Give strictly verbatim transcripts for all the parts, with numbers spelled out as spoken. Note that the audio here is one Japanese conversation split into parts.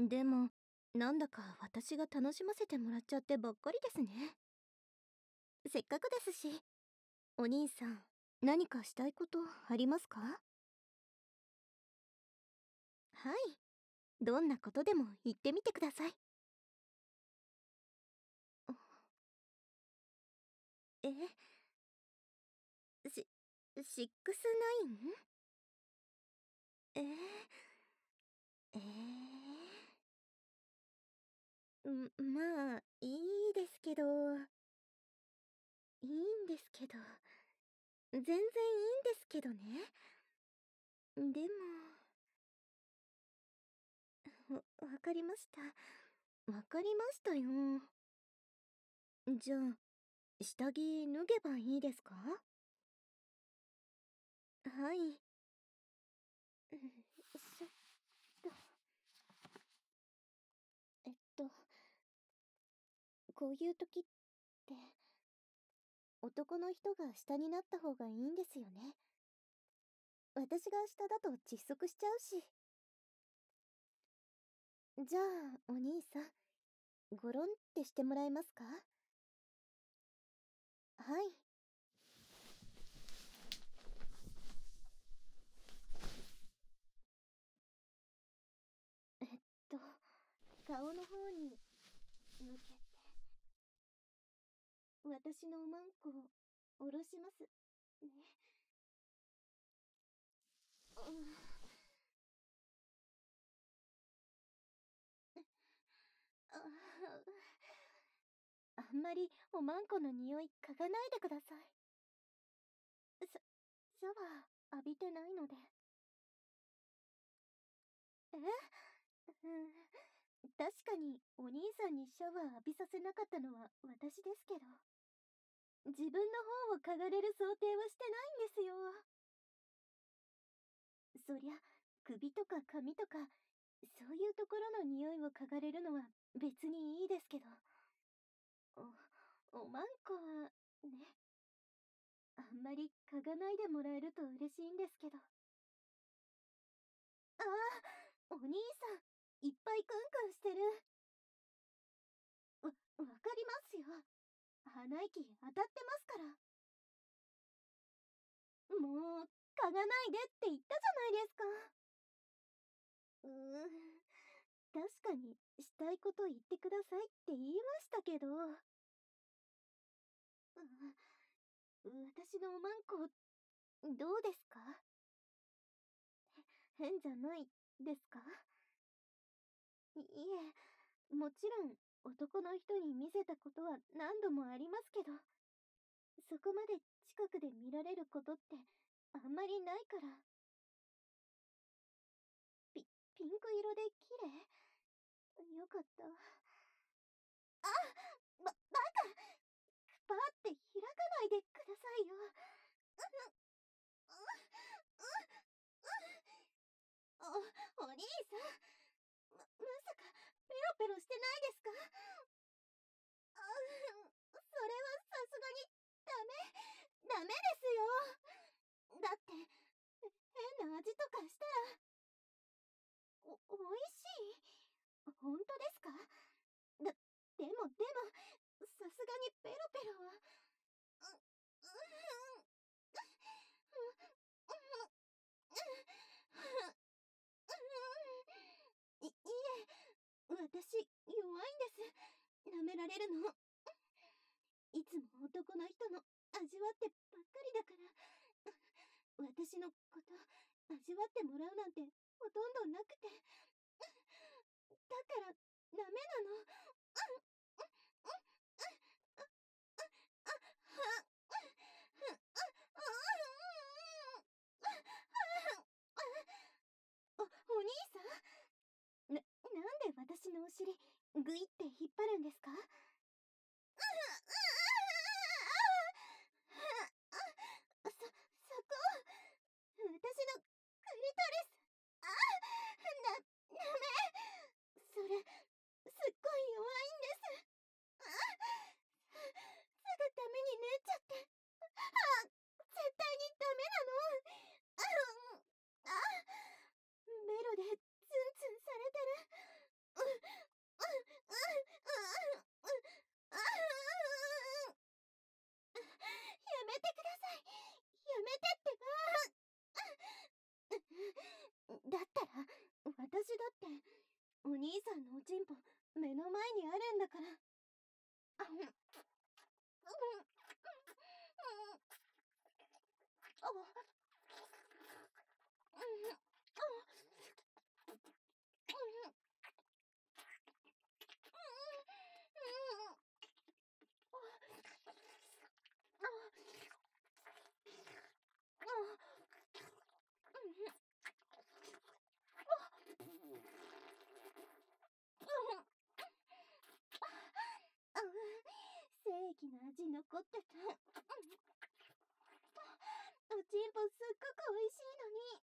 でも、なんだか私が楽しませてもらっちゃってばっかりですね。せっかくですし、お兄さん、何かしたいことありますか？はい。どんなことでも言ってみてください。え、し、シックスナイン？えー、えー、ん、まあ、いいですけど、いいんですけど、全然いいんですけどね。でも、わ、わかりました。わかりましたよ。じゃあ、下着脱げばいいですか？はい。うん、そっと、えっと、こういう時って、男の人が下になった方がいいんですよね。私が下だと窒息しちゃうし。じゃあ、お兄さん、ゴロンってしてもらえますか？はい。えっと、顔の方に向けて、私のおまんこを下ろしますね。うん、ああんまりおまんこの匂い嗅がないでください。シャ、シャワー浴びてないので。え、うん、確かにお兄さんにシャワー浴びさせなかったのは私ですけど、自分の方を嗅がれる想定はしてないんですよ。そりゃ、首とか髪とか、そういうところの匂いを嗅がれるのは別にいいですけど、お、おまんこは、ね、あんまり嗅がないでもらえると嬉しいんですけど。ああ、お兄さん、いっぱいクンクンしてる。わ、わかりますよ。鼻息当たってますから。もう、嗅がないでって言ったじゃないですか。うーん、確かに、したいこと言ってくださいって言いましたけど、う私のおまんこ、どうですか？変じゃないですか？いいえ、もちろん男の人に見せたことは何度もありますけど、そこまで近くで見られることってあんまりないから。ピ、ピンク色で綺麗？よかった。あ、ば、バカ、パーって開かないでくださいよ。お、お兄さん、ま、まさかペロペロしてないですか？あ、それはさすがにダメ、ダメですよ。だって変な味とかしたら、お、おいしい？本当ですか？だ、でもでも、さすがにペロペロは、う、う、い、いえ、私、弱いんです。舐められるの。いつも男の人の味わってばっかりだから、私のこと、味わってもらうなんてほとんどなくて。だから、ダメなの。お、お兄さん、な、なんで私のお尻、グイって引っ張るんですか？そ、そこ、私のクリトリス。あ、な、ダメ。それ、すっごい弱いんです。あ、す、すぐダメに縫っちゃって。あ、絶対にダメなの。あ、あ、ベロでツンツンされてる。 お兄さんのおちんぽ目の前にあるんだから。あうんうんうんあうんあ正義の味残ってた。おちんぽすっごく美味しいのに。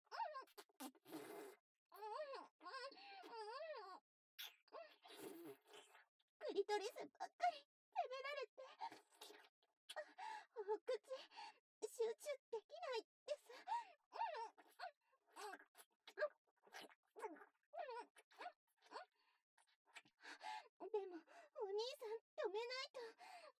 クリトリスばっかり食べられて、お口集中できないです。でもお兄さん止めないと。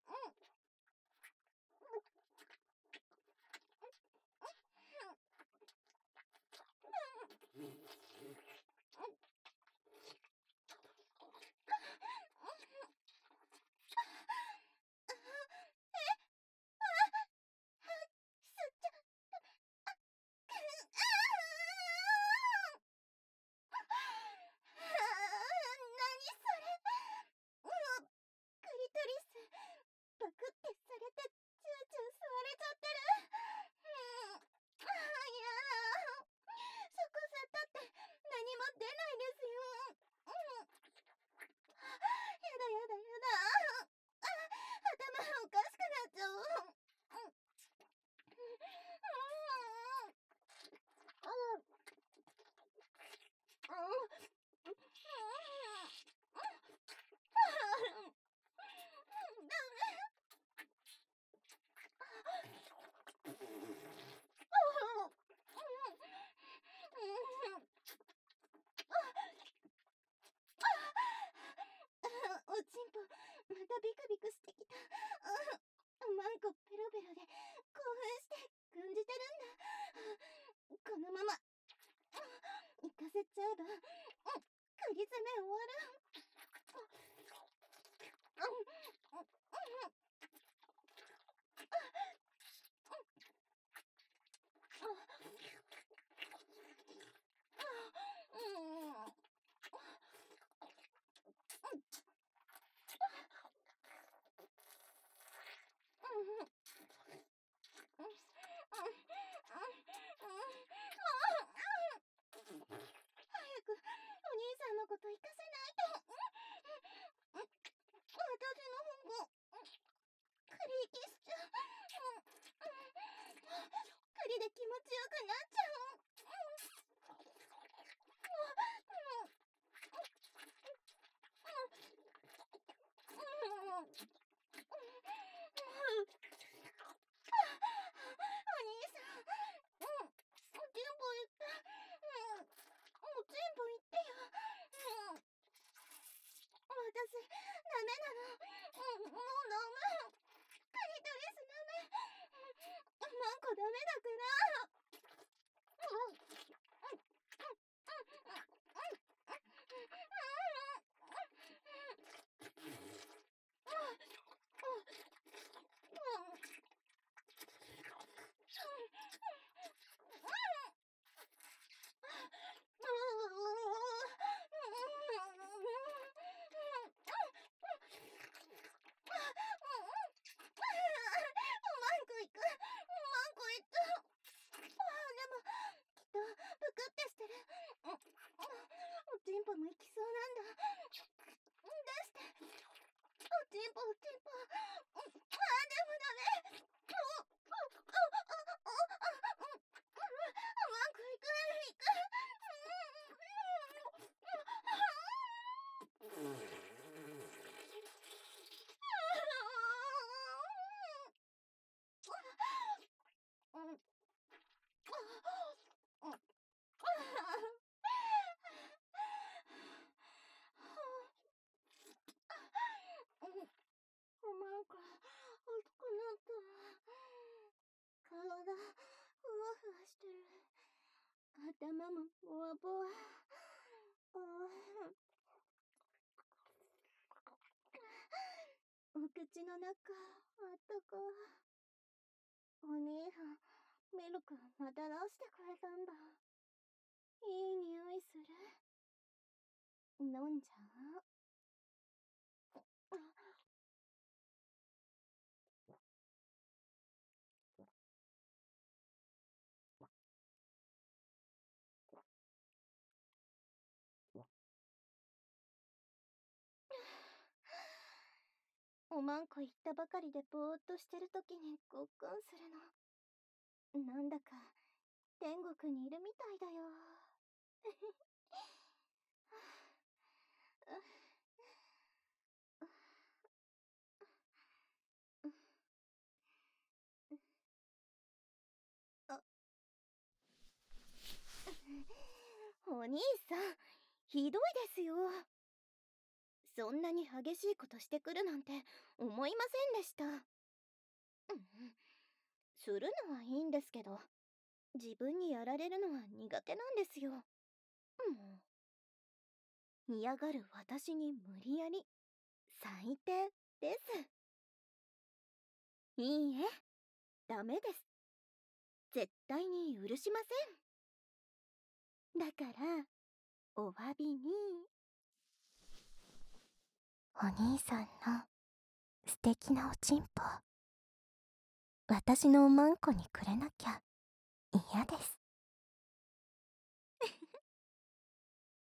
クリトリスバクってされてチューチュー吸われちゃってる。うんあやだ、そこ吸ったって何も出ないですよ。やだやだやだ、頭おかしくなっちゃう。おちんぽまたビクビクしてきた。マンコペロペロで興奮して感じてるんだ。このまま行かせちゃえばクリ詰め終わる。早くお兄さんのこと行かせないと。私の方がクリーキしちゃう。クリで気持ちよくなっちゃう。お兄さん、うん、おちんぽ言って、うん、おちんぽ言ってよ。うん、私ダメなの。うん、もうダメ。クリトリスダメ。マンコダメだから。おちんぽも行きそうなんだ。出して。おちんぽおちんぽ。あ、でもダメ。マンコ行く行く。なんか熱くなった。体ふわふわしてる。頭もボワボワ。あー腹、あったか。お兄さん、ミルクまた出してくれたんだ。いい匂いする。飲んじゃう。おまんこ行ったばかりでぼーっとしてるときにごっくんするの。なんだか天国にいるみたいだよ。あ、お兄さん、ひどいですよ。そんなに激しいことしてくるなんて思いませんでした。うん、するのはいいんですけど、自分にやられるのは苦手なんですよ。うん、嫌がる私に無理やり。最低です。いいえ、ダメです。絶対に許しません。だから、お詫びに。お兄さんの素敵なおちんぽ、私のおまんこにくれなきゃ嫌です。